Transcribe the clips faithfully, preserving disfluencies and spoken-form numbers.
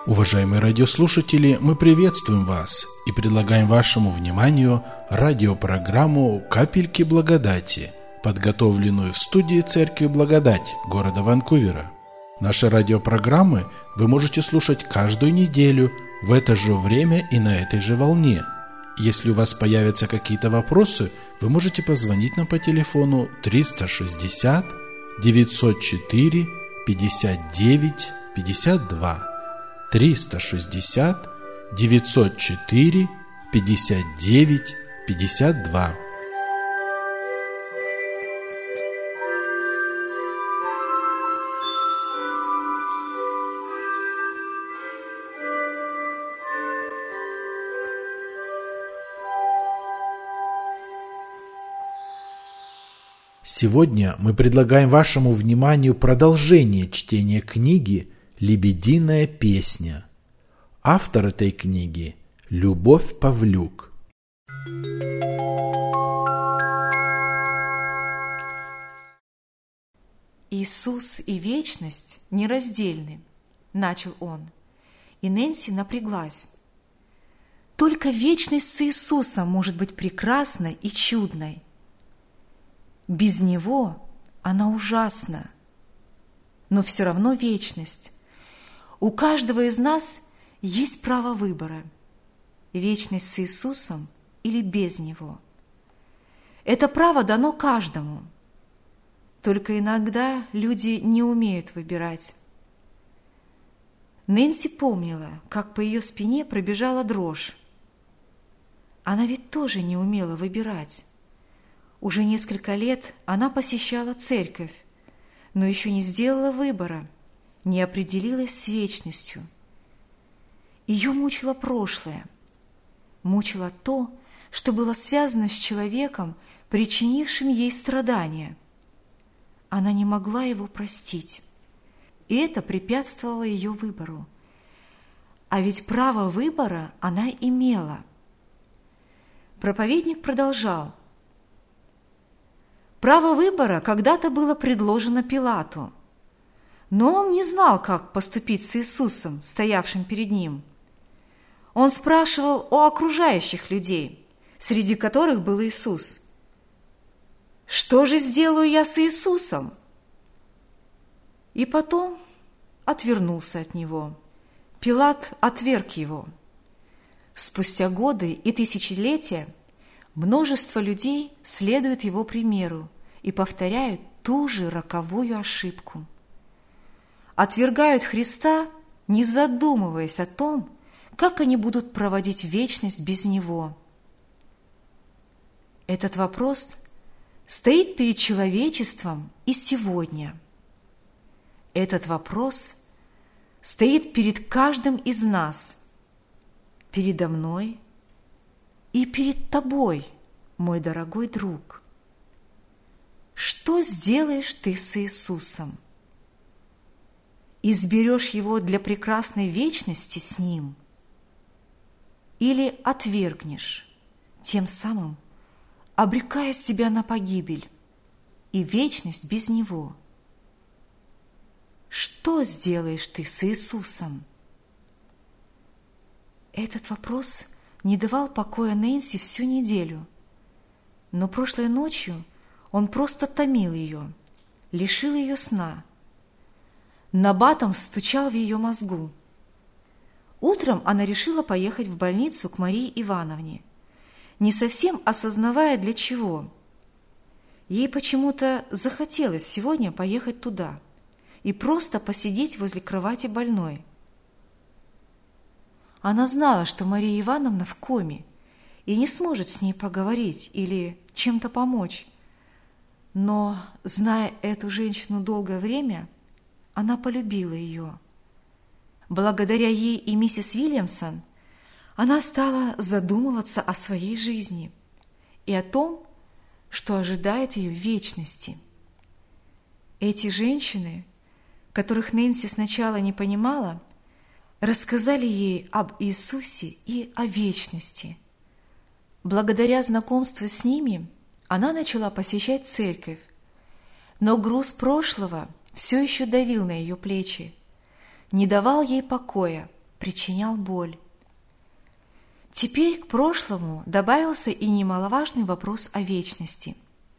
Уважаемые радиослушатели, мы приветствуем вас и предлагаем вашему вниманию радиопрограмму «Капельки благодати», подготовленную в студии Церкви Благодать города Ванкувера. Наши радиопрограммы вы можете слушать каждую неделю в это же время и на этой же волне. Если у вас появятся какие-то вопросы, вы можете позвонить нам по телефону триста шестьдесят девятьсот четыре пятьдесят девять пятьдесят два. триста шестьдесят девятьсот четыре пятьдесят девять пятьдесят два. Сегодня мы предлагаем вашему вниманию продолжение чтения книги «Лебединая песня». Автор этой книги – Любовь Павлюк. «Иисус и вечность нераздельны», – начал он, и Нэнси напряглась. Только вечность с Иисусом может быть прекрасной и чудной. Без Него она ужасна, но все равно вечность. У каждого из нас есть право выбора – вечность с Иисусом или без Него. Это право дано каждому, только иногда люди не умеют выбирать. Нэнси помнила, как по ее спине пробежала дрожь. Она ведь тоже не умела выбирать. Уже несколько лет она посещала церковь, но еще не сделала выбора, не определилась с вечностью. Ее мучило прошлое, мучило то, что было связано с человеком, причинившим ей страдания. Она не могла его простить, и это препятствовало ее выбору. А ведь право выбора она имела. Проповедник продолжал. Право выбора когда-то было предложено Пилату, но он не знал, как поступить с Иисусом, стоявшим перед ним. Он спрашивал у окружающих людей, среди которых был Иисус. «Что же сделаю я с Иисусом?» И потом отвернулся от него. Пилат отверг его. Спустя годы и тысячелетия множество людей следуют его примеру и повторяют ту же роковую ошибку. Отвергают Христа, не задумываясь о том, как они будут проводить вечность без Него. Этот вопрос стоит перед человечеством и сегодня. Этот вопрос стоит перед каждым из нас, передо мной и перед тобой, мой дорогой друг. Что сделаешь ты с Иисусом? Изберешь Его для прекрасной вечности с Ним? Или отвергнешь, тем самым обрекая себя на погибель и вечность без Него? Что сделаешь ты с Иисусом? Этот вопрос не давал покоя Нэнси всю неделю, но прошлой ночью он просто томил ее, лишил ее сна. Набатом стучал в ее мозгу. Утром она решила поехать в больницу к Марии Ивановне, не совсем осознавая для чего. Ей почему-то захотелось сегодня поехать туда и просто посидеть возле кровати больной. Она знала, что Мария Ивановна в коме и не сможет с ней поговорить или чем-то помочь. Но, зная эту женщину долгое время, она полюбила ее. Благодаря ей и миссис Уильямсон она стала задумываться о своей жизни и о том, что ожидает ее в вечности. Эти женщины, которых Нэнси сначала не понимала, рассказали ей об Иисусе и о вечности. Благодаря знакомству с ними она начала посещать церковь, но груз прошлого все еще давил на ее плечи, не давал ей покоя причинял боль. Теперь к прошлому добавился и немаловажный вопрос о вечности.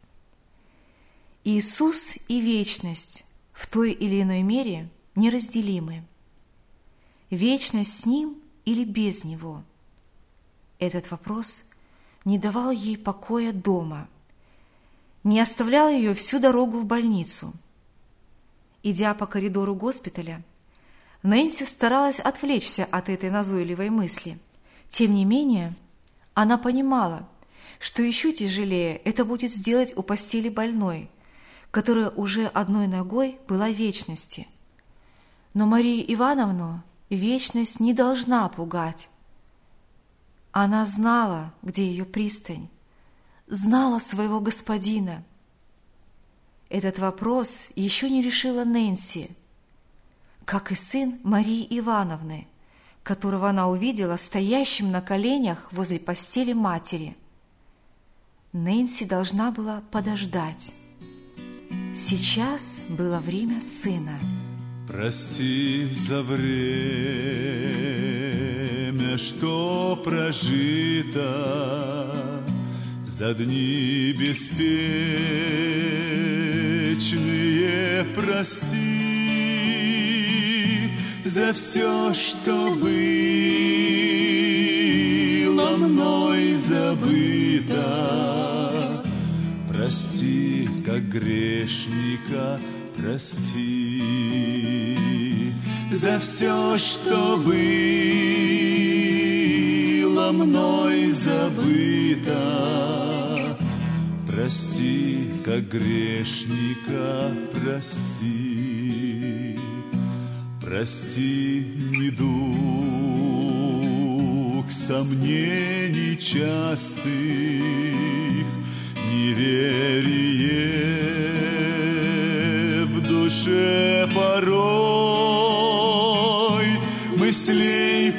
Иисус и вечность в той или иной мере неразделимы. Вечность с Ним или без Него? Этот вопрос не давал ей покоя дома, не оставлял ее всю дорогу в больницу. Идя по коридору госпиталя, Нэнси старалась отвлечься от этой назойливой мысли. Тем не менее, она понимала, что еще тяжелее это будет сделать у постели больной, которая уже одной ногой была в вечности. Но Марию Ивановну вечность не должна пугать. Она знала, где ее пристань, знала своего господина. Этот вопрос еще не решила Нэнси, как и сын Марии Ивановны, которого она увидела стоящим на коленях возле постели матери. Нэнси должна была подождать. Сейчас было время сына. Прости за время, что прожито, за дни беспечные, прости за все, что было мной забыто. Прости, как грешника, прости за все, что было мной забыто. Прости, как грешника, прости. Прости недуг сомнений частых, неверие в душе порой, мыслей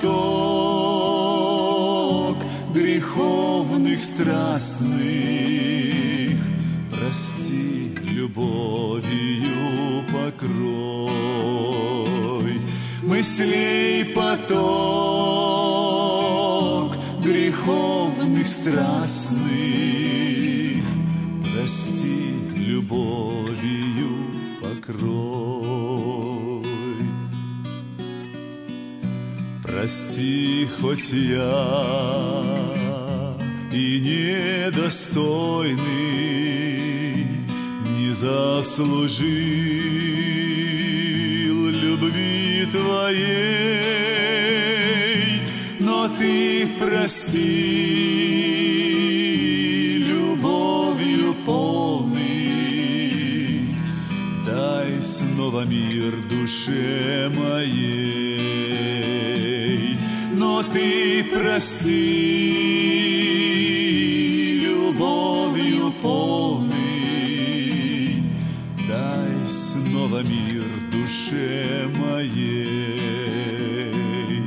поток греховных страстных. Прости, любовью покрой мыслей поток греховных страстных. Прости, любовью покрой. Прости, хоть я и недостойный, не заслужил любви Твоей, но Ты прости любовью полный. Дай снова мир душе моей, но Ты прости любовью полный. Дай снова мир душе моей.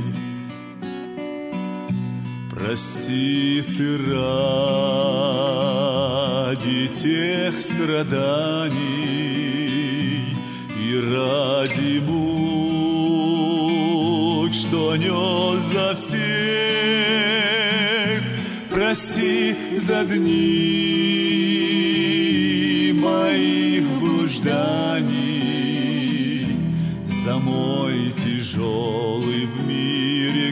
Прости Ты ради тех страданий и ради мук, что нес за всех. Прости за дни моих блужданий, за мой тяжелый в мире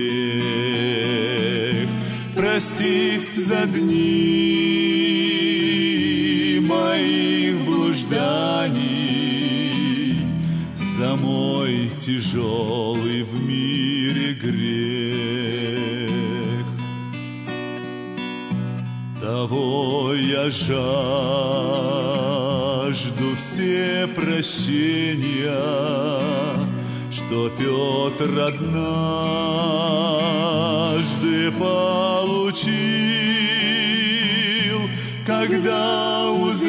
грех. Прости за дни моих блужданий, за мой тяжелый в мире грех. Того я жажду все прощения, что Петр однажды получил, когда,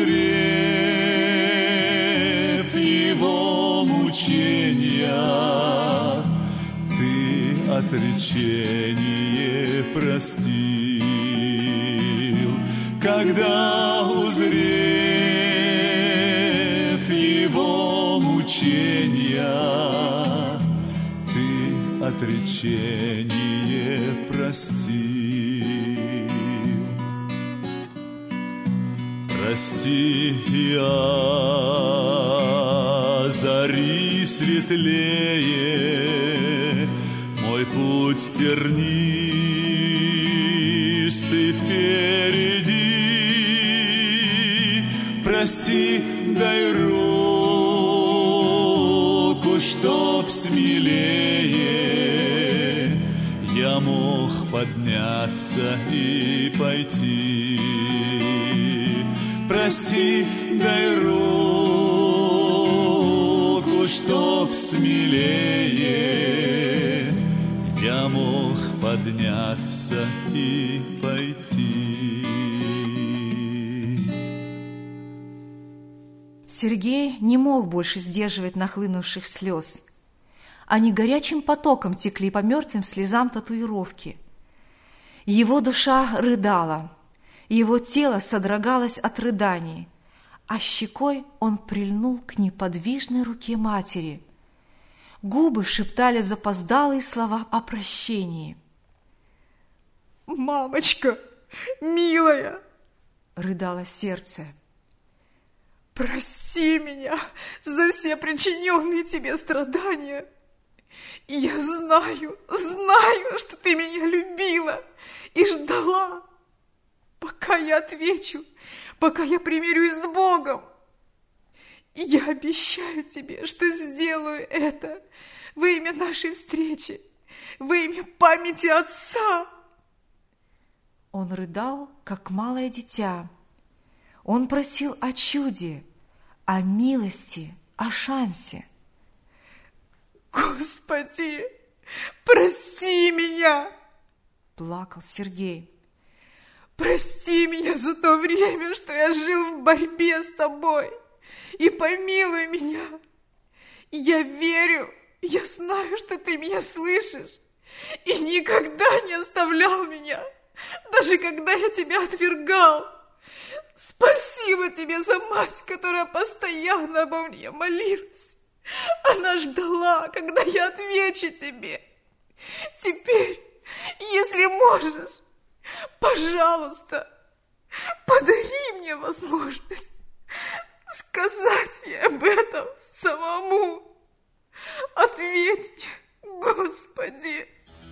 узрев его мучения, Ты отречение простил. Когда, узрев его мучения, Ты отречение простил. Прости, я зари светлее, мой путь тернистый впереди. Прости, дай руку, чтоб смелее я мог подняться и пойти. Прости, дай руку, чтоб смелее я мог подняться и пойти. Сергей не мог больше сдерживать нахлынувших слез. Они горячим потоком текли по мертвым слезам татуировки. Его душа рыдала, его тело содрогалось от рыданий, а щекой он прильнул к неподвижной руке матери. Губы шептали запоздалые слова о прощении. «Мамочка, милая!» — рыдало сердце. «Прости меня за все причиненные тебе страдания. И я знаю, знаю, что ты меня любила и ждала, пока я отвечу, пока я примирюсь с Богом. И я обещаю тебе, что сделаю это во имя нашей встречи, во имя памяти Отца». Он рыдал, как малое дитя. Он просил о чуде, о милости, о шансе. «Господи, прости меня!» – плакал Сергей. «Прости меня за то время, что я жил в борьбе с тобой, и помилуй меня. Я верю, я знаю, что ты меня слышишь, и никогда не оставлял меня, даже когда я тебя отвергал. Спасибо тебе за мать, которая постоянно обо мне молилась. Она ждала, когда я отвечу тебе. Теперь, если можешь, пожалуйста, подари мне возможность сказать ей об этом самому. Ответь мне, Господи».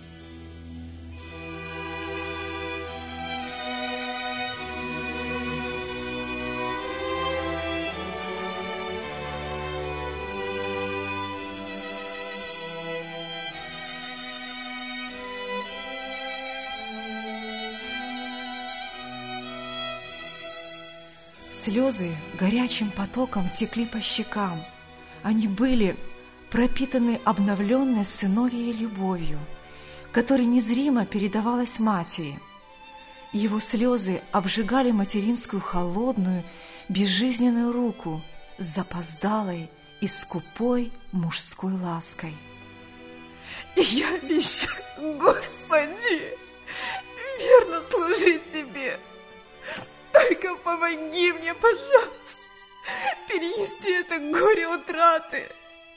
Слезы горячим потоком текли по щекам. Они были пропитаны обновленной сыновьей любовью, которая незримо передавалась матери. Его слезы обжигали материнскую холодную, безжизненную руку с запоздалой и скупой мужской лаской. «Я обещаю, Господи, верно служить Тебе. Только помоги мне, пожалуйста, перенести это горе утраты.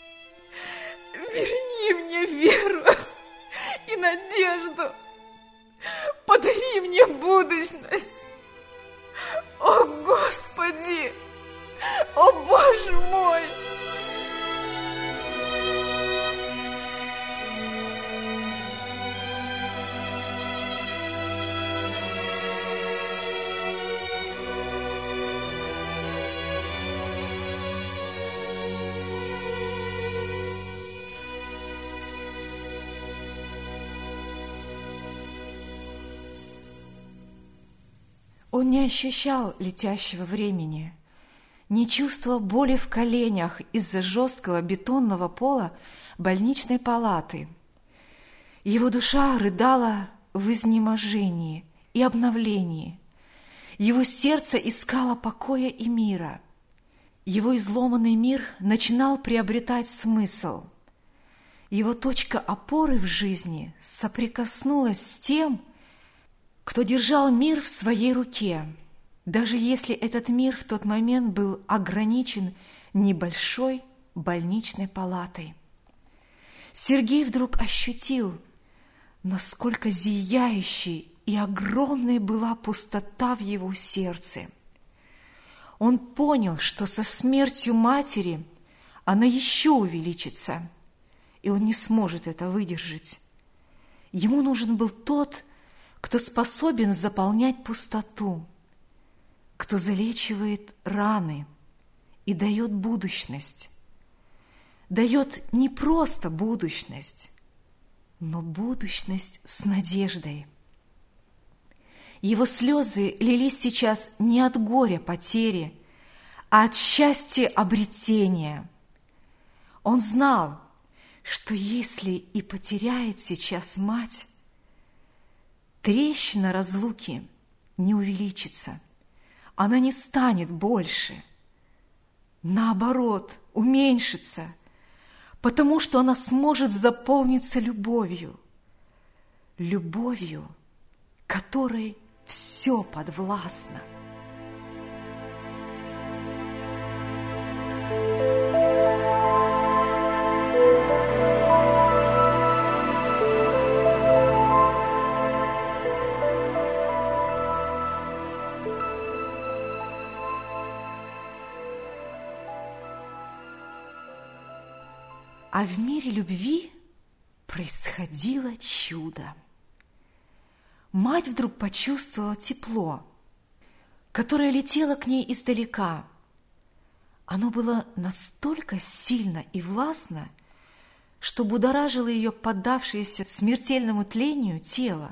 Верни мне веру и надежду. Подари мне будущность. О, Господи! О, Боже мой!» Он не ощущал летящего времени, не чувствовал боли в коленях из-за жесткого бетонного пола больничной палаты. Его душа рыдала в изнеможении и обновлении. Его сердце искало покоя и мира. Его изломанный мир начинал приобретать смысл. Его точка опоры в жизни соприкоснулась с тем, кто держал мир в своей руке, даже если этот мир в тот момент был ограничен небольшой больничной палатой. Сергей вдруг ощутил, насколько зияющей и огромной была пустота в его сердце. Он понял, что со смертью матери она еще увеличится, и он не сможет это выдержать. Ему нужен был тот, кто способен заполнять пустоту, кто залечивает раны и дает будущность. Дает не просто будущность, но будущность с надеждой. Его слезы лились сейчас не от горя потери, а от счастья обретения. Он знал, что если и потеряет сейчас мать, трещина разлуки не увеличится, она не станет больше, наоборот, уменьшится, потому что она сможет заполниться любовью, любовью, которой все подвластно. А в мире любви происходило чудо. Мать вдруг почувствовала тепло, которое летело к ней издалека. Оно было настолько сильно и властно, что будоражило ее поддавшееся смертельному тлению тело,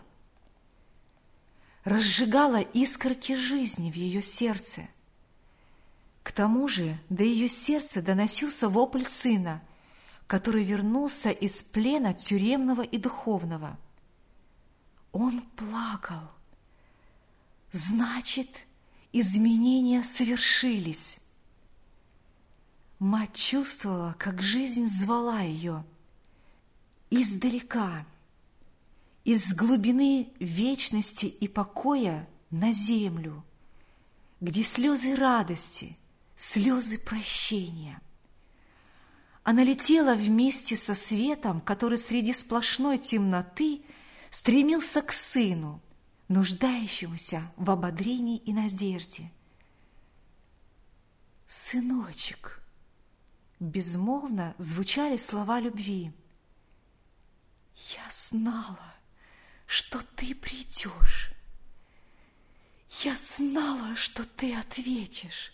разжигало искорки жизни в ее сердце. К тому же до ее сердца доносился вопль сына, который вернулся из плена тюремного и духовного. Он плакал. Значит, изменения совершились. Мать чувствовала, как жизнь звала ее издалека, из глубины вечности и покоя на землю, где слезы радости, слезы прощения. Она летела вместе со светом, который среди сплошной темноты стремился к сыну, нуждающемуся в ободрении и надежде. «Сыночек!» Безмолвно звучали слова любви. «Я знала, что ты придешь. Я знала, что ты ответишь.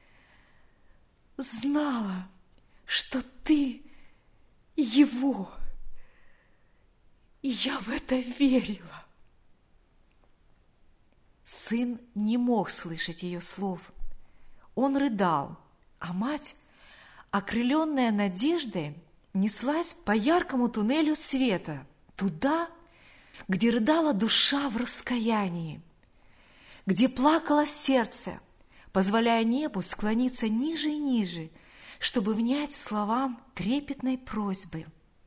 Знала, что ты его, и я в это верила». Сын не мог слышать ее слов. Он рыдал, а мать, окрыленная надеждой, неслась по яркому туннелю света, туда, где рыдала душа в раскаянии, где плакало сердце, позволяя небу склониться ниже и ниже, чтобы внять словам трепетной просьбы.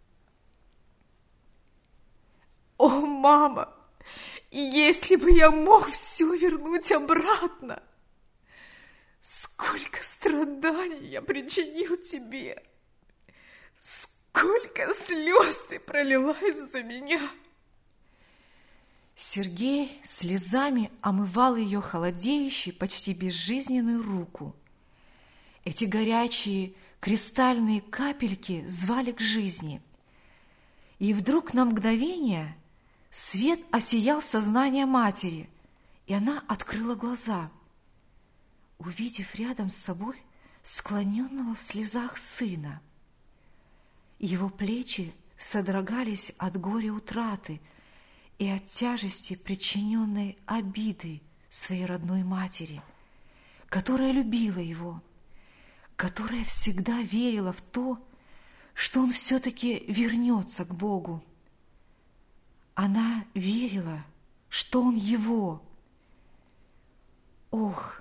«О, мама, если бы я мог все вернуть обратно! Сколько страданий я причинил тебе! Сколько слез ты пролила из-за меня!» Сергей слезами омывал ее холодеющую, почти безжизненную руку. Эти горячие кристальные капельки звали к жизни. И вдруг на мгновение свет осиял сознание матери, и она открыла глаза, увидев рядом с собой склоненного в слезах сына. Его плечи содрогались от горя утраты и от тяжести причиненной обиды своей родной матери, которая любила его, которая всегда верила в то, что он все-таки вернется к Богу. Она верила, что он его. Ох,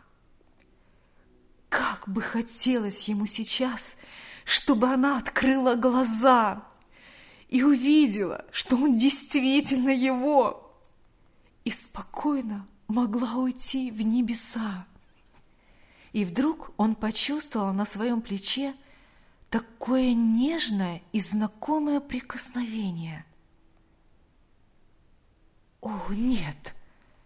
как бы хотелось ему сейчас, чтобы она открыла глаза и увидела, что он действительно его, и спокойно могла уйти в небеса. И вдруг он почувствовал на своем плече такое нежное и знакомое прикосновение. О, нет!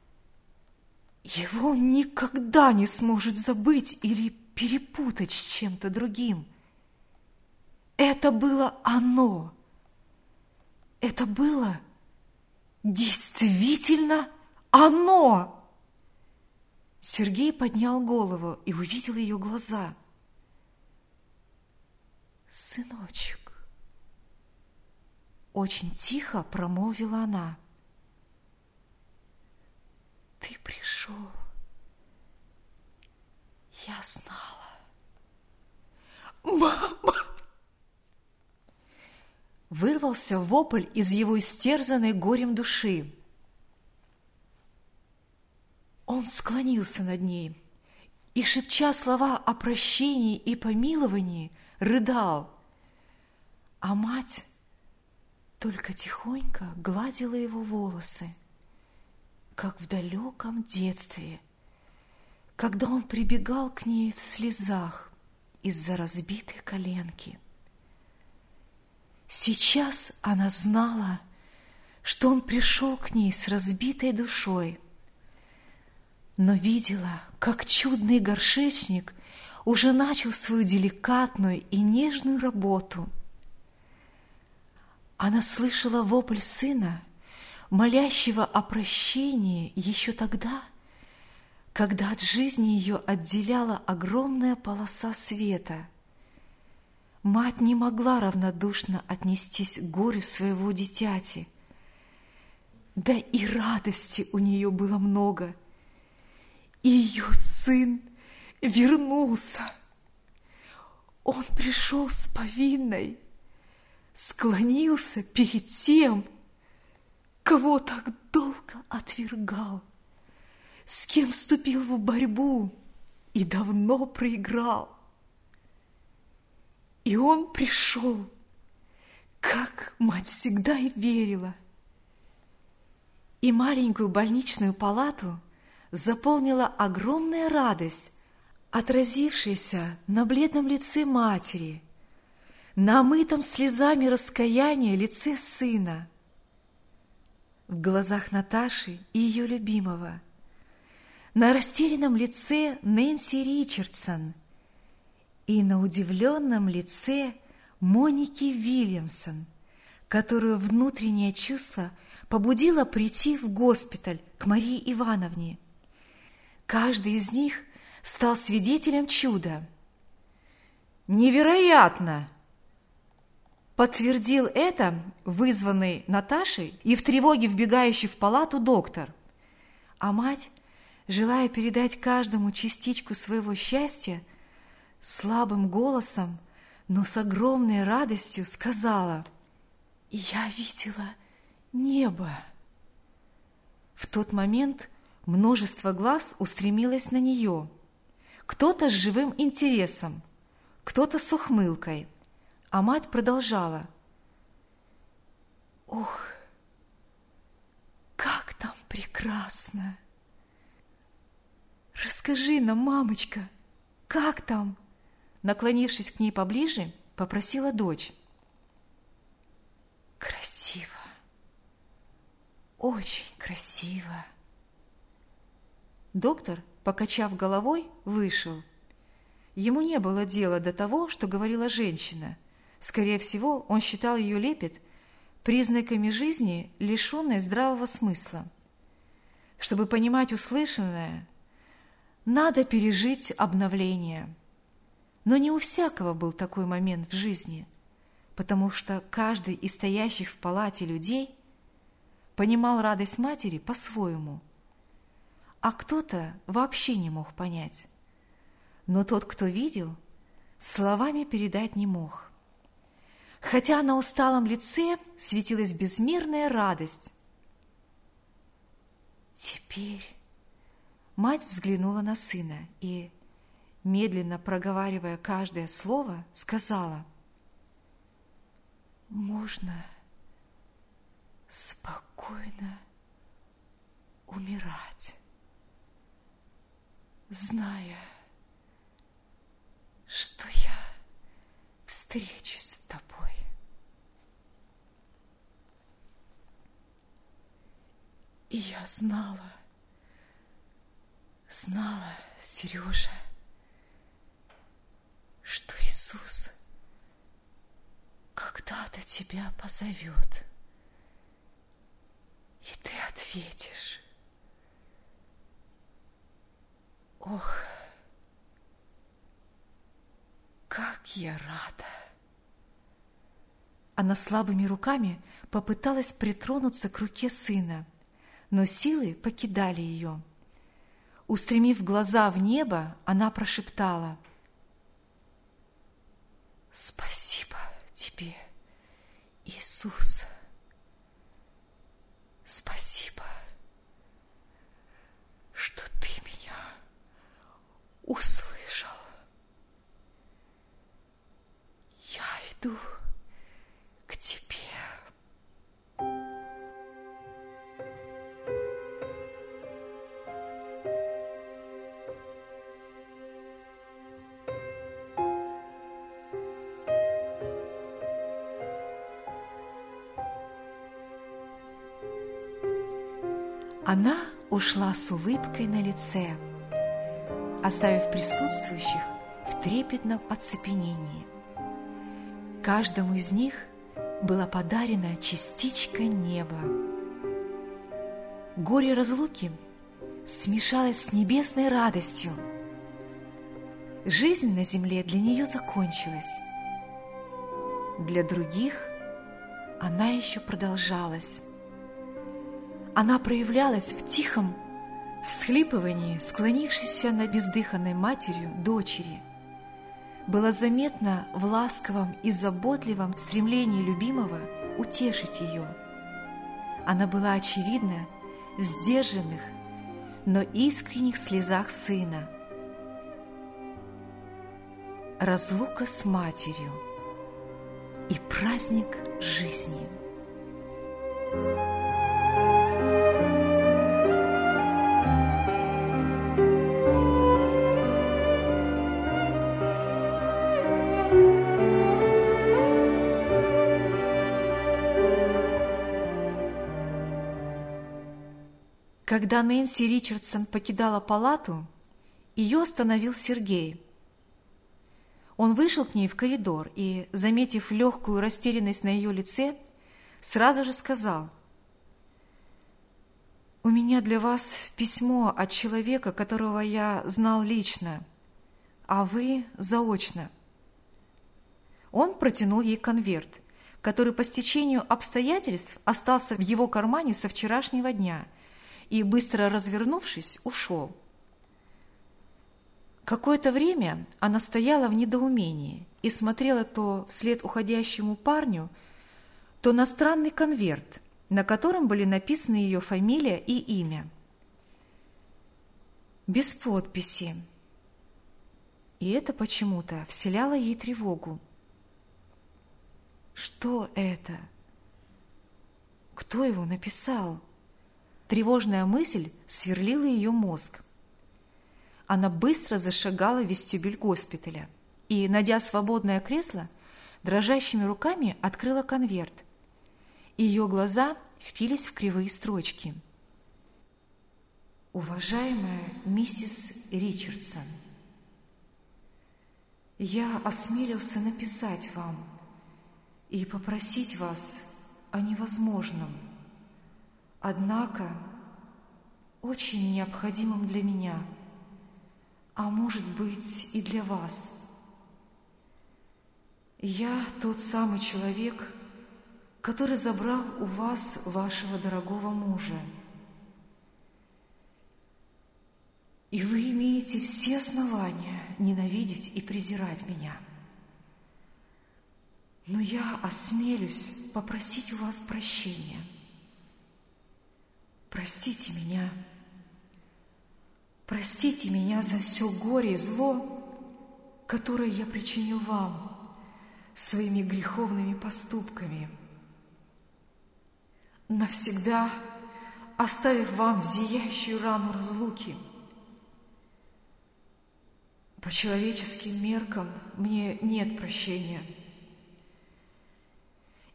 Его он никогда не сможет забыть или перепутать с чем-то другим. Это было оно. Это было действительно оно. Сергей поднял голову и увидел ее глаза. «Сыночек», очень тихо промолвила она, «ты пришел. Я знала». «Мама!» Вырвался вопль из его истерзанной горем души. Он склонился над ней и, шепча слова о прощении и помиловании, рыдал, а мать только тихонько гладила его волосы, как в далеком детстве, когда он прибегал к ней в слезах из-за разбитой коленки. Сейчас она знала, что он пришел к ней с разбитой душой, но видела, как чудный горшечник уже начал свою деликатную и нежную работу. Она слышала вопль сына, молящего о прощении еще тогда, когда от жизни ее отделяла огромная полоса света. Мать не могла равнодушно отнестись к горю своего дитяти. Да и радости у нее было много. И ее сын вернулся. Он пришел с повинной, склонился перед тем, кого так долго отвергал, с кем вступил в борьбу и давно проиграл. И он пришел, как мать всегда и верила. И маленькую больничную палату заполнила огромная радость, отразившаяся на бледном лице матери, на омытом слезами раскаяния лице сына, в глазах Наташи и ее любимого, на растерянном лице Нэнси Ричардсон и на удивленном лице Моники Вильямсон, которую внутреннее чувство побудило прийти в госпиталь к Марии Ивановне. Каждый из них стал свидетелем чуда. «Невероятно!» подтвердил это вызванный Наташей и в тревоге вбегающий в палату доктор. А мать, желая передать каждому частичку своего счастья, слабым голосом, но с огромной радостью сказала: «Я видела небо». В тот момент множество глаз устремилось на нее. Кто-то с живым интересом, кто-то с ухмылкой. А мать продолжала: «Ох, как там прекрасно! Расскажи нам, мамочка, как там?» Наклонившись к ней поближе, попросила дочь. «Красиво, очень красиво». Доктор, покачав головой, вышел. Ему не было дела до того, что говорила женщина. Скорее всего, он считал ее лепет признаками жизни, лишенной здравого смысла. Чтобы понимать услышанное, надо пережить обновление. Но не у всякого был такой момент в жизни, потому что каждый из стоящих в палате людей понимал радость матери по-своему, а кто-то вообще не мог понять. Но тот, кто видел, словами передать не мог. Хотя на усталом лице светилась безмерная радость. Теперь мать взглянула на сына и, медленно проговаривая каждое слово, сказала: «Можно спокойно умирать, зная, что я встретила встречусь с тобой. И я знала, знала, Сережа, что Иисус когда-то тебя позовет, и ты ответишь. Ох, как я рада! Она слабыми руками попыталась притронуться к руке сына, но силы покидали ее. Устремив глаза в небо, она прошептала: «Спасибо тебе, Иисус! Спасибо, что ты меня услышал. Я иду к тебе». Она ушла с улыбкой на лице, оставив присутствующих в трепетном оцепенении. Каждому из них была подарена частичка неба. Горе разлуки смешалось с небесной радостью. Жизнь на земле для нее закончилась. Для других она еще продолжалась. Она проявлялась в тихом всхлипывании, склонившейся над бездыханной матерью дочери. Было заметно в ласковом и заботливом стремлении любимого утешить ее. Она была очевидна в сдержанных, но искренних слезах сына. Разлука с матерью и праздник жизни. Когда Нэнси Ричардсон покидала палату, ее остановил Сергей. Он вышел к ней в коридор и, заметив легкую растерянность на ее лице, сразу же сказал: «У меня для вас письмо от человека, которого я знал лично, а вы заочно». Он протянул ей конверт, который по стечению обстоятельств остался в его кармане со вчерашнего дня, и, быстро развернувшись, ушел. Какое-то время она стояла в недоумении и смотрела то вслед уходящему парню, то на странный конверт, на котором были написаны ее фамилия и имя. Без подписи. И это почему-то вселяло ей тревогу. Что это? Кто его написал? Тревожная мысль сверлила ее мозг. Она быстро зашагала в вестибюль госпиталя и, найдя свободное кресло, дрожащими руками открыла конверт. Ее глаза впились в кривые строчки. «Уважаемая миссис Ричардсон, я осмелился написать вам и попросить вас о невозможном, однако очень необходимым для меня, а может быть и для вас. Я тот самый человек, который забрал у вас вашего дорогого мужа. И вы имеете все основания ненавидеть и презирать меня. Но я осмелюсь попросить у вас прощения. Простите меня. Простите меня за все горе и зло, которое я причинил вам своими греховными поступками, навсегда оставив вам зияющую рану разлуки. По человеческим меркам мне нет прощения,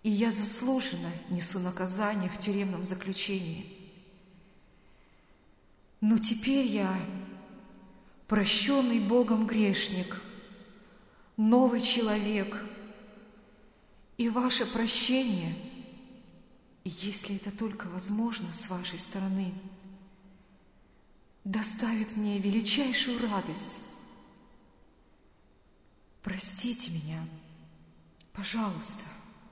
и я заслуженно несу наказание в тюремном заключении. Но теперь я прощенный Богом грешник, новый человек, и ваше прощение, если это только возможно с вашей стороны, доставит мне величайшую радость. Простите меня, пожалуйста.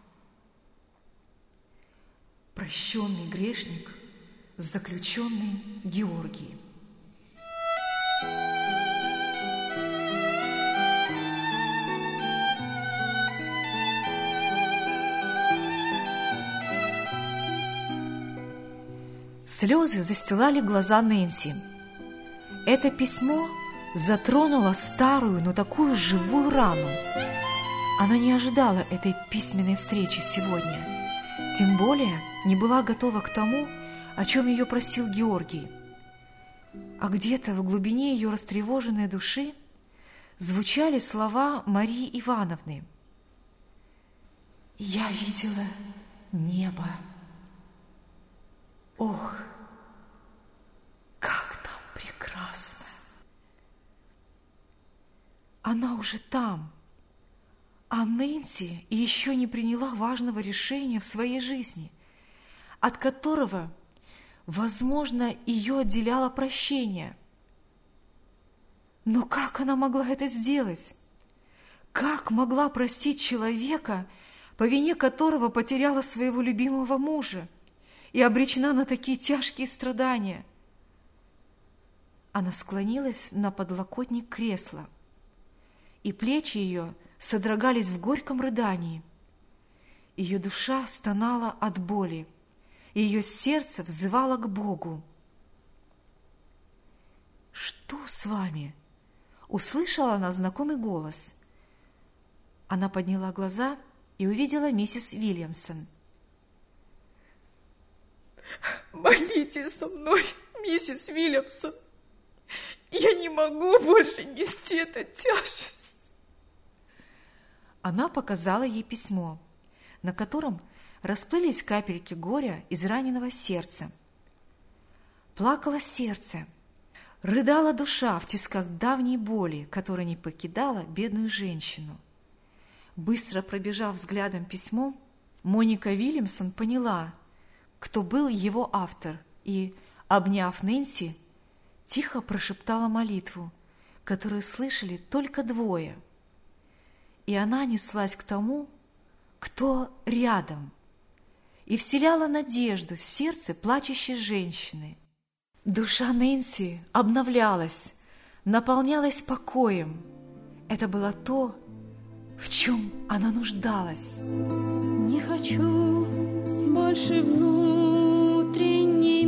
Прощенный грешник, заключенный Георгий. Слезы застилали глаза Нэнси. Это письмо затронуло старую, но такую живую рану. Она не ожидала этой письменной встречи сегодня, тем более не была готова к тому, о чем ее просил Георгий. А где-то в глубине ее растревоженной души звучали слова Марии Ивановны. «Я видела небо. Ох, как там прекрасно!» Она уже там, а Нэнси еще не приняла важного решения в своей жизни, от которого, возможно, ее отделяло прощение. Но как она могла это сделать? Как могла простить человека, по вине которого потеряла своего любимого мужа и обречена на такие тяжкие страдания? Она склонилась на подлокотник кресла, и плечи ее содрогались в горьком рыдании. Ее душа стонала от боли, и ее сердце взывало к Богу. «Что с вами?» — услышала она знакомый голос. Она подняла глаза и увидела миссис Уильямсон. «Молитесь со мной, миссис Уильямсон. Я не могу больше нести эту тяжесть». Она показала ей письмо, на котором расплылись капельки горя из раненого сердца. Плакало сердце, рыдала душа в тисках давней боли, которая не покидала бедную женщину. Быстро пробежав взглядом письмо, Моника Уильямсон поняла, кто был его автор, и, обняв Нэнси, тихо прошептала молитву, которую слышали только двое. И она неслась к тому, кто рядом, и вселяла надежду в сердце плачущей женщины. Душа Нэнси обновлялась, наполнялась покоем. Это было то, в чем она нуждалась. Не хочу больше внутренней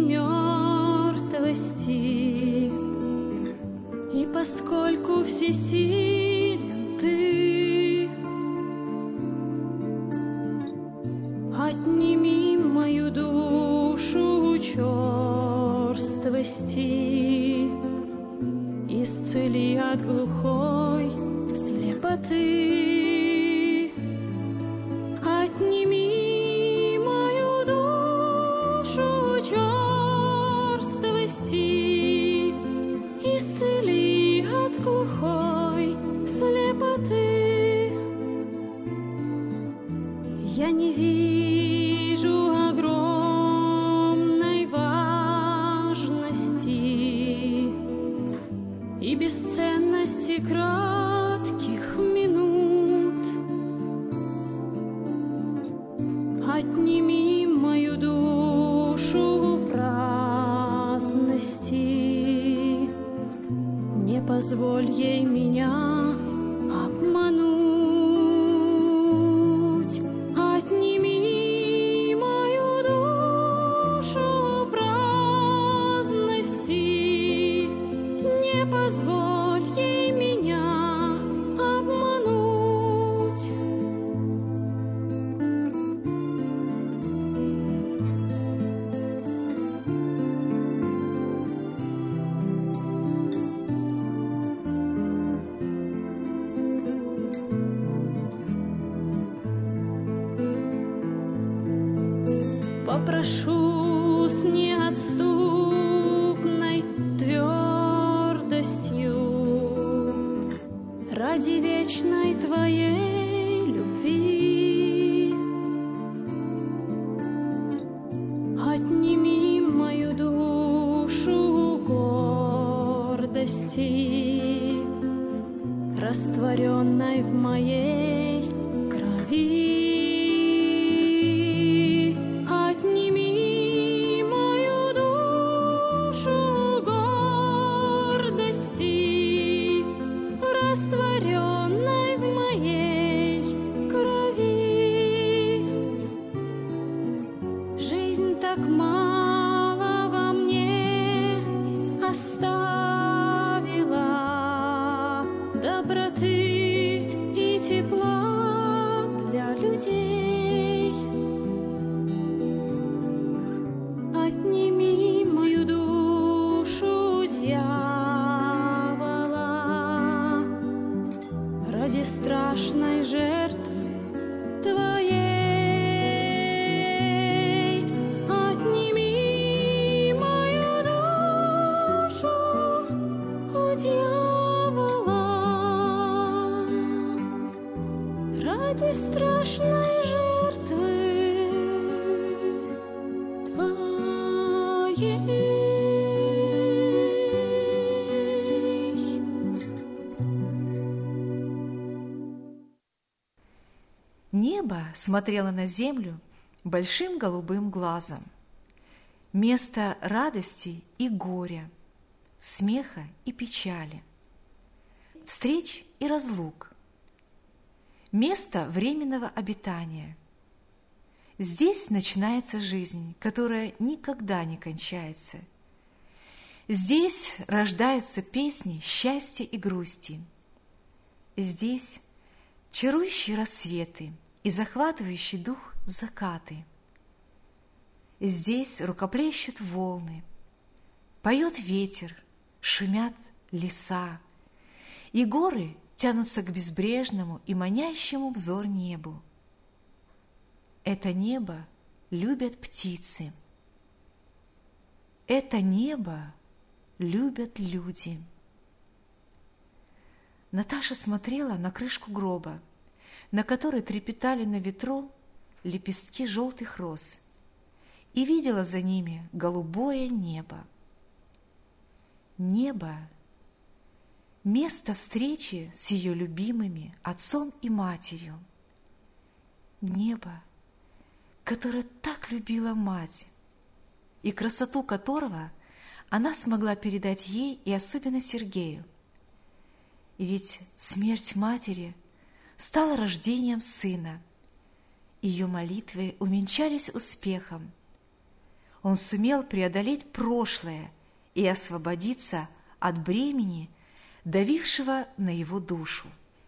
мертвости, и поскольку всесилен Ты, отними мою душу черствости, исцели от глухой слепоты. Отними мою душу черствости, исцели от глухой слепоты. Я не вижу огромной важности и бесценности кратких минут. Отними мою душу праздности, не позволь ей меня обмануть. Отними мою душу праздности, не позволь ей меня обмануть. прошу с неотступной твердостью ради вечной Твоей любви. Отними мою душу гордости, растворенной в моей крови. Отними мою душу гордости, растворенной в моей крови. Жизнь так мало во мне оставила доброты и тепла для людей. Отними мою душу дьявола ради страшной жертвы Твоей. Отними мою душу у дьявола ради страшной жертвы Твоей. Небо смотрело на землю большим голубым глазом. Место радости и горя, смеха и печали, встреч и разлук. Место временного обитания. Здесь начинается жизнь, которая никогда не кончается. Здесь рождаются песни счастья и грусти. Здесь чарующие рассветы и захватывающий дух закаты. Здесь рукоплещут волны, поет ветер, шумят леса, и горы тянутся к безбрежному и манящему взор небу. Это небо любят птицы. Это небо любят люди. Наташа смотрела на крышку гроба, на которой трепетали на ветру лепестки желтых роз, и видела за ними голубое небо. Небо – место встречи с ее любимыми отцом и матерью. Небо, которое так любила мать, и красоту которого она смогла передать ей и особенно Сергею. И ведь смерть матери стала рождением сына. Ее молитвы увенчались успехом. Он сумел преодолеть прошлое и освободиться от бремени, давившего на его душу.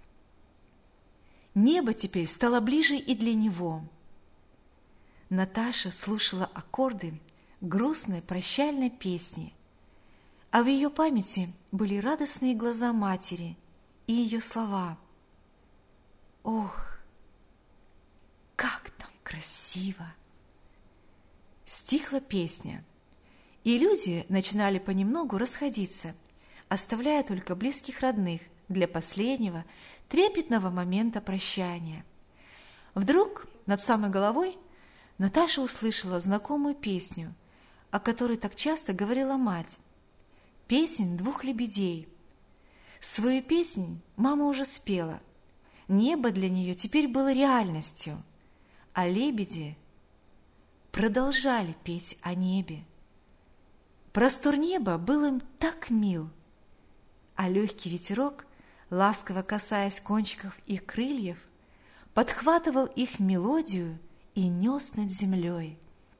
Небо теперь стало ближе и для него. Наташа слушала аккорды грустной прощальной песни, а в ее памяти были радостные глаза матери и ее слова: «Ох, как там красиво!» Стихла песня, и люди начинали понемногу расходиться, оставляя только близких родных для последнего трепетного момента прощания. Вдруг над самой головой Наташа услышала знакомую песню, о которой так часто говорила мать. Песнь двух лебедей. Свою песнь мама уже спела. Небо для нее теперь было реальностью, а лебеди продолжали петь о небе. Простор неба был им так мил, а легкий ветерок, ласково касаясь кончиков их крыльев, подхватывал их мелодию и нес над землей.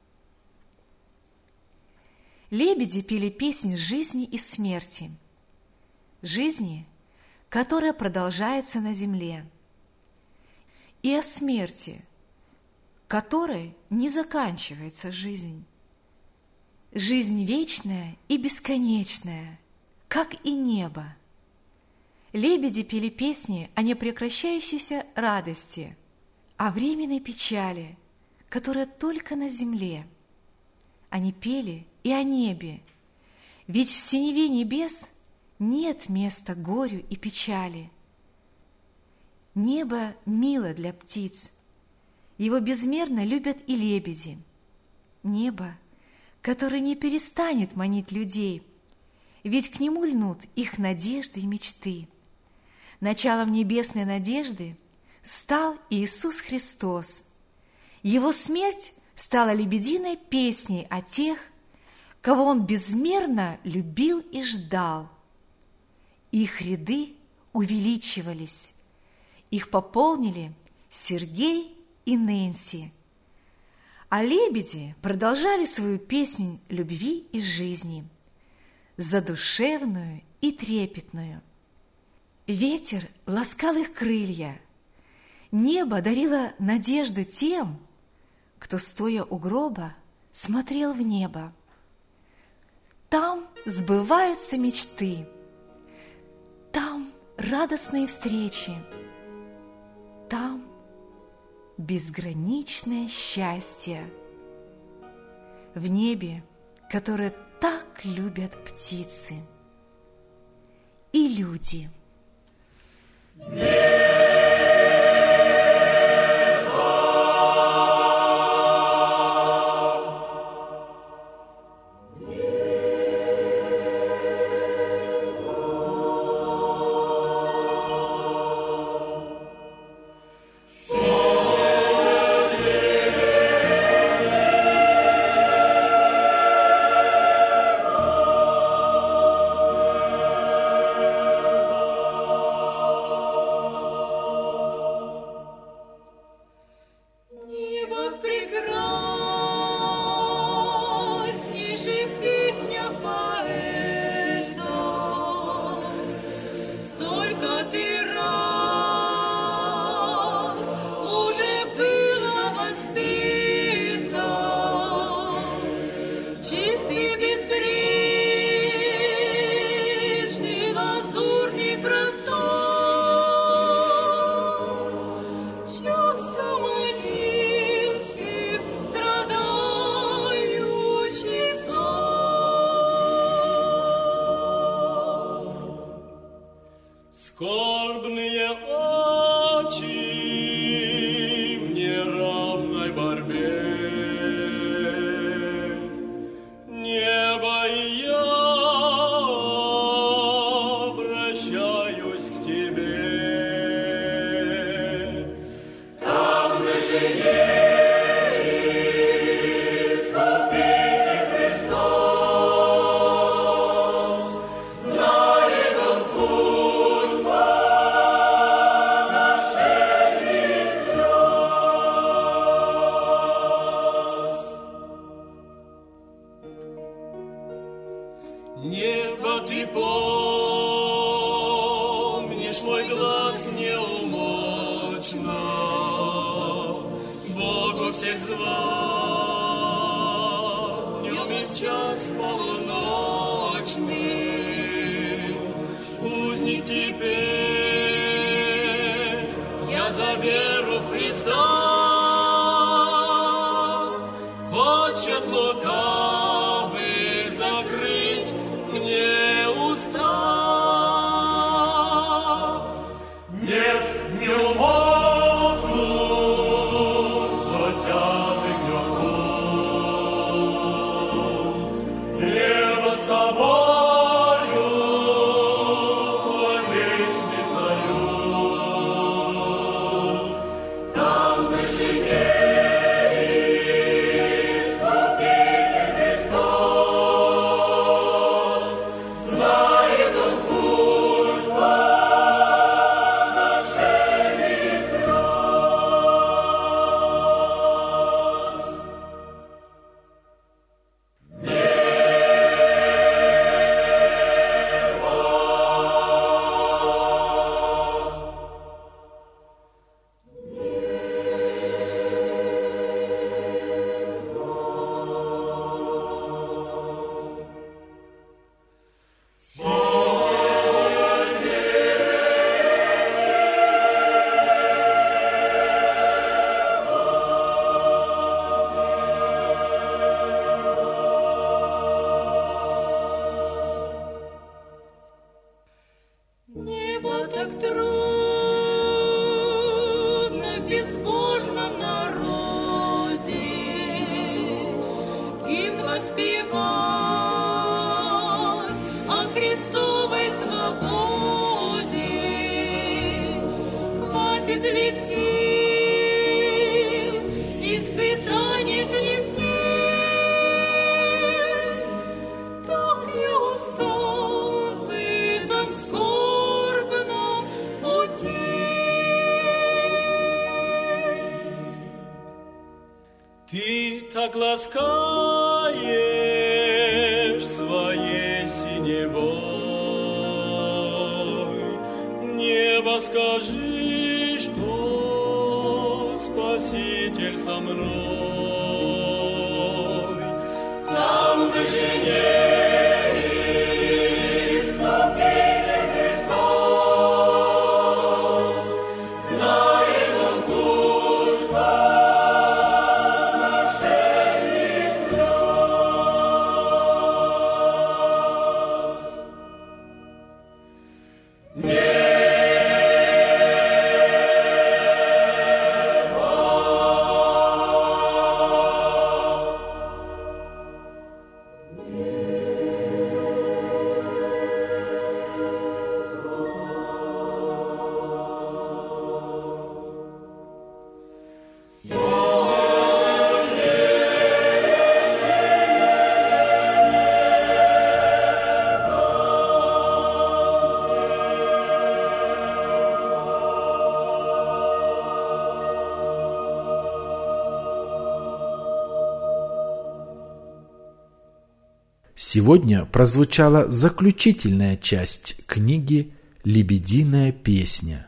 Лебеди пели песнь жизни и смерти, жизни, которая продолжается на земле, и о смерти, которой не заканчивается жизнь. Жизнь вечная и бесконечная, как и небо. Лебеди пели песни о непрекращающейся радости, о временной печали, которая только на земле. они пели и о небе, ведь в синеве небес нет места горю и печали. Небо мило для птиц, его безмерно любят и лебеди. Небо, которое не перестанет манить людей, ведь к нему льнут их надежды и мечты. Началом небесной надежды стал Иисус Христос. Его смерть стала лебединой песней о тех, кого Он безмерно любил и ждал. Их ряды увеличивались, их пополнили Сергей и Нэнси, а лебеди продолжали свою песнь любви и жизни, задушевную и трепетную. Ветер ласкал их крылья, небо дарило надежду тем, кто, стоя у гроба, смотрел в небо. Там сбываются мечты, там радостные встречи, там безграничное счастье. В небе, которое так любят птицы и люди. Скорбные очи в неравной борьбе, небо и я обращаюсь к тебе. Там на жене небо, ты помнишь мой глаз неумолчно, Богу всех звал, днем и в час полуночный, узник теперь, я за веру в Христа, хочет лукавый закрыть мне уста. Нет, не умолкну, но тяжек гнет так трудно в безбожном народе гимн воспевать о Христовой свободе. Хватит ли сил испытаний снести? Так я устал в этом скорбном пути. Ты так ласкаешь своей синевой небо, скажи, что Спаситель со мной. Там в вышине Искупитель Христос, знает Он путь наших слез. Сегодня прозвучала заключительная часть книги «Лебединая песня».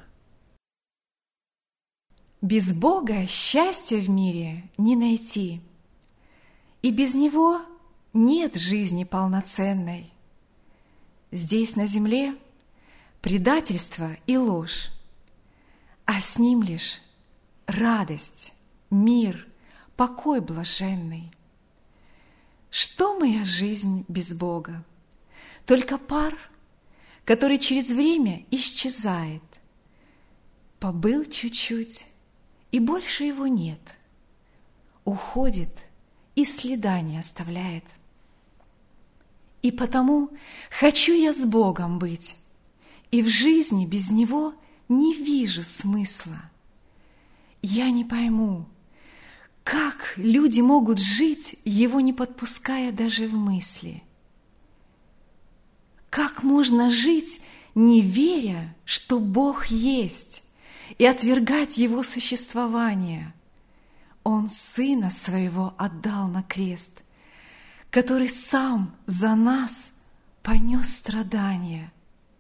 Без Бога счастья в мире не найти, и без Него нет жизни полноценной. Здесь, на земле, предательство и ложь, а с ним лишь радость, мир, покой блаженный. Что моя жизнь без Бога? Только пар, который через время исчезает. Побыл чуть-чуть, и больше его нет. Уходит и следа не оставляет. И потому хочу я с Богом быть, и в жизни без Него не вижу смысла. Я не пойму, как люди могут жить, Его не подпуская даже в мысли. Как можно жить, не веря, что Бог есть, и отвергать Его существование? Он Сына Своего отдал на крест, который Сам за нас понес страдания.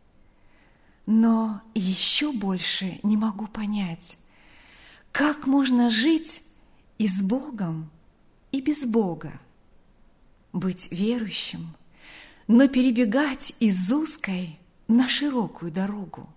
Но еще больше не могу понять, как можно жить и с Богом, и без Бога, быть верующим, но перебегать из узкой на широкую дорогу.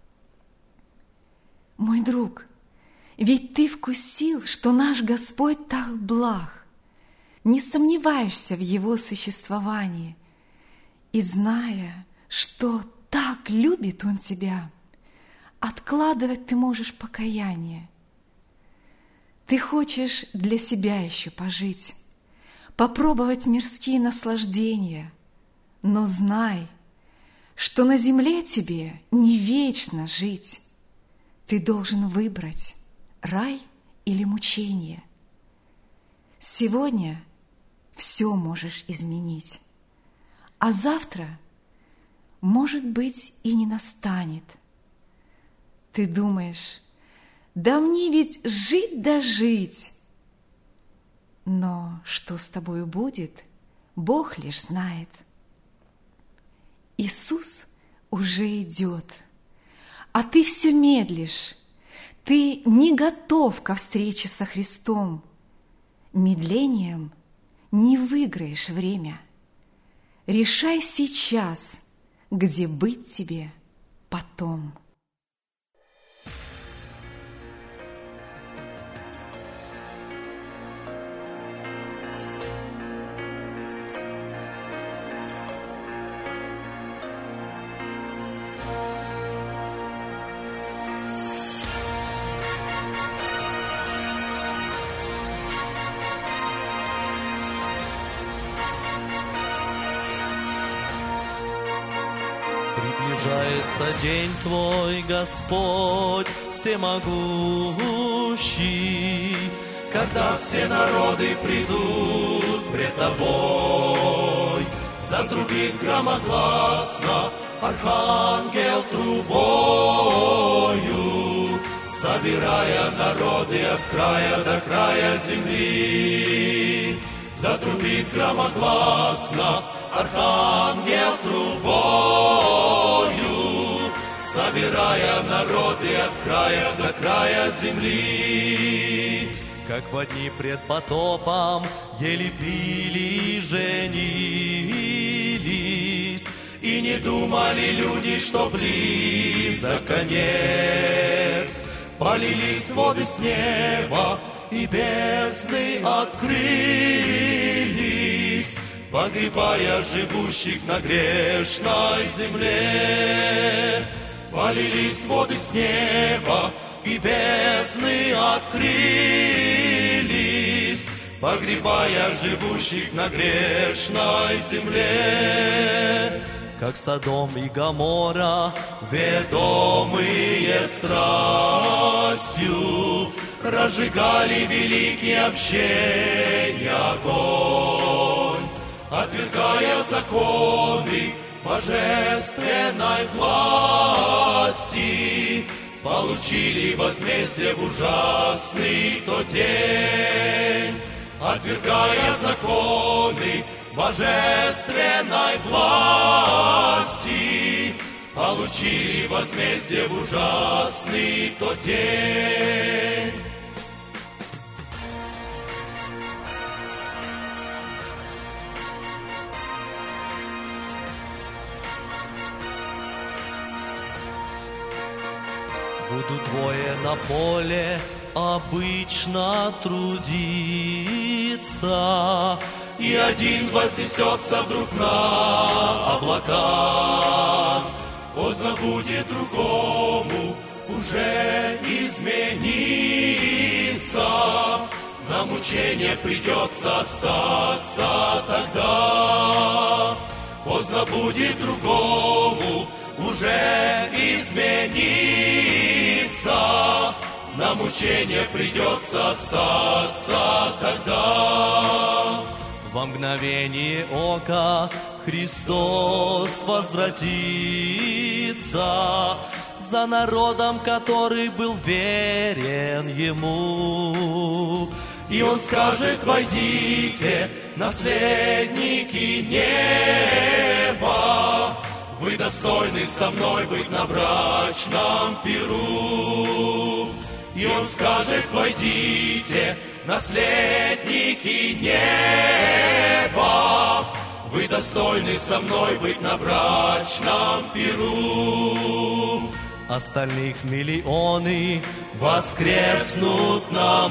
Мой друг, ведь ты вкусил, что наш Господь так благ, не сомневаешься в Его существовании, и, зная, что так любит Он тебя, откладывать ты можешь покаяние. Ты хочешь для себя еще пожить, попробовать мирские наслаждения, но знай, что на земле тебе не вечно жить. Ты должен выбрать рай или мучение. Сегодня все можешь изменить, а завтра, может быть, и не настанет. Ты думаешь, да мне ведь жить да жить. Но что с тобою будет, Бог лишь знает. Иисус уже идет, а ты все медлишь. Ты не готов ко встрече со Христом. Медлением не выиграешь время. Решай сейчас, где быть тебе потом. Приближается день Твой, Господь всемогущий, когда все народы придут пред Тобой. Затрубит громогласно архангел трубою, собирая народы от края до края земли. Затрубит громогласно архангел трубою, собирая народы от края до края земли. Как в дни пред потопом ели, пили, женились, и не думали люди, что близок конец. Полились воды с неба, и бездны открылись, погребая живущих на грешной земле. Полились воды с неба, и бездны открылись, погребая живущих на грешной земле. Как Содом и Гоморра, ведомые страстью, разжигали великий общий огонь, отвергая законы божественной власти, получили возмездие в ужасный тот день. Отвергая законы божественной власти, получили возмездие в ужасный тот день. Будут двое на поле обычно трудиться, и один вознесется вдруг на облака. Поздно будет другому уже измениться, на мучение придется остаться тогда. Поздно будет другому уже измениться, на мучение придется остаться тогда. Во мгновение ока Христос возвратится за народом, который был верен Ему. И Он скажет: войдите, наследники неба, вы достойны со мной быть на брачном пиру. И Он скажет: войдите, наследники неба, вы достойны со мной быть на брачном пиру. Остальных миллионы воскреснут на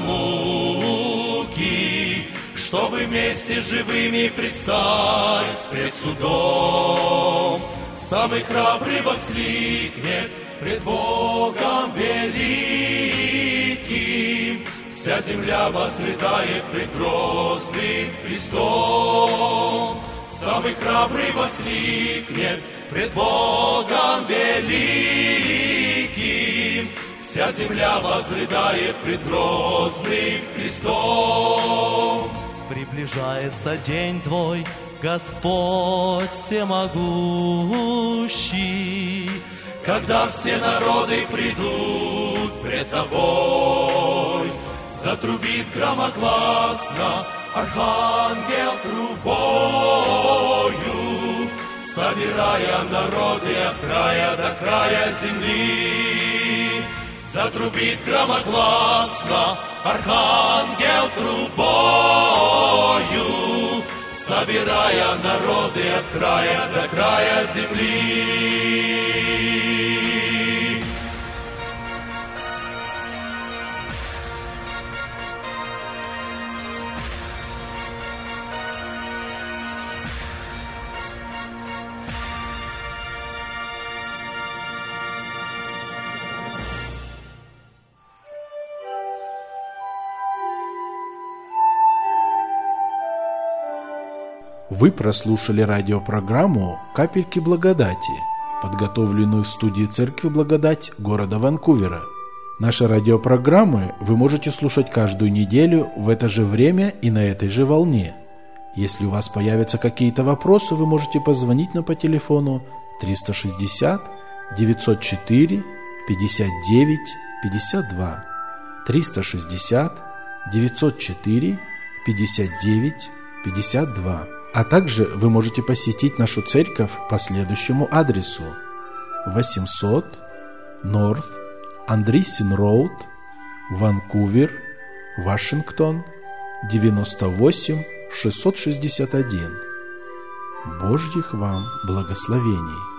муки, чтобы вместе живыми предстать пред судом. Самый храбрый воскликнет пред Богом великим, вся земля возрыдает пред грозным Христом. Самый храбрый воскликнет пред Богом великим, вся земля возрыдает пред грозным Христом. Приближается день Твой, Господь всемогущий, когда все народы придут пред Тобой. Затрубит громогласно архангел трубою, собирая народы от края до края земли. Затрубит громогласно архангел трубою, собирая народы от края до края земли. Вы прослушали радиопрограмму «Капельки благодати». подготовленную в студии Церкви Благодать города Ванкувера. Наши радиопрограммы вы можете слушать каждую неделю в это же время и на этой же волне. Если у вас появятся какие-то вопросы, вы можете позвонить нам по телефону триста шестьдесят девятьсот четыре пятьдесят девять пятьдесят два, триста шестьдесят девятьсот четыре пятьдесят девять пятьдесят два. А также вы можете посетить нашу церковь по следующему адресу: восемьсот North Andreessen Road, Ванкувер, Вашингтон, девяносто восемь шестьсот шестьдесят один. Божьих вам благословений!